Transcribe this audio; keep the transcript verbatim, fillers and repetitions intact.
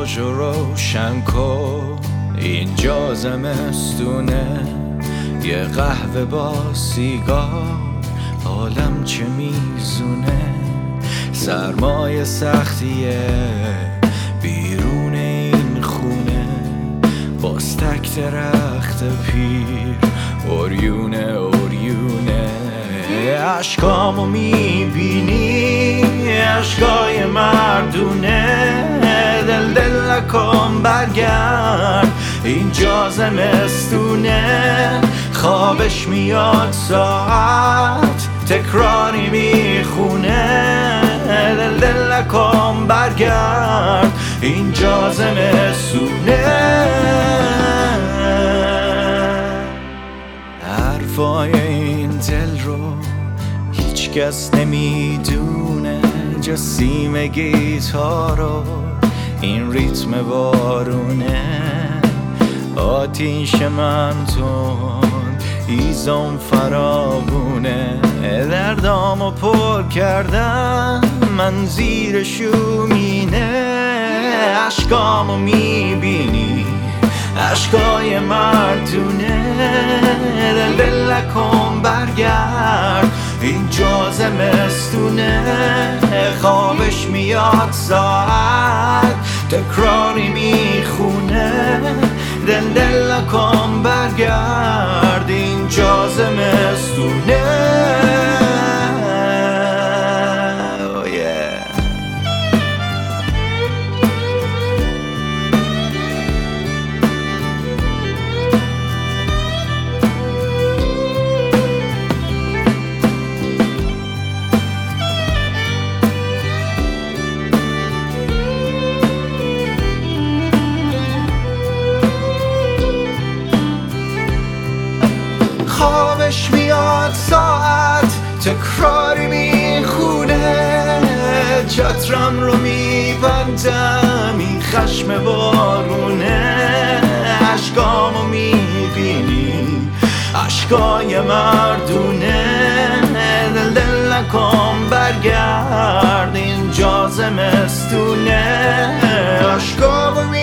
چراغاشو روشن کن، اینجا زمستونه، یه قهوه با سیگار، عالم چه میزونه. سرمای سختیه بیرون این خونه، باستک درخت پیر، اوریونه اوریونه. عشقامو میبینی، عشقای مردونه، دل دل نکن برگرد، اینجا زمستونه. خوابش میاد ساعت تکراری میخونه، دل دل نکن برگرد، اینجا زمستونه. حرفای این دل رو هیچ کس نمیدونه جز سیم گیتارو، این ریتم بارونه. آتیش من تون ایزم فراوونه، دردامو پر کردم من زیر شومینه. عشقامو میبینی، عشقای مردونه، دل دل نکن برگرد، اینجا زمستونه. خوابش میاد ساعت تکراری میخونه، دل دل نکن برگرد، اینجا زمستونه. oh yeah. خوابش میاد ساعت تکراری میخونه، چترم رو میبندم این خشم بارونه. عشقامو میبینی، عشقای مردونه، دل دل نکن برگرد، اینجا زمستونه. عشقامو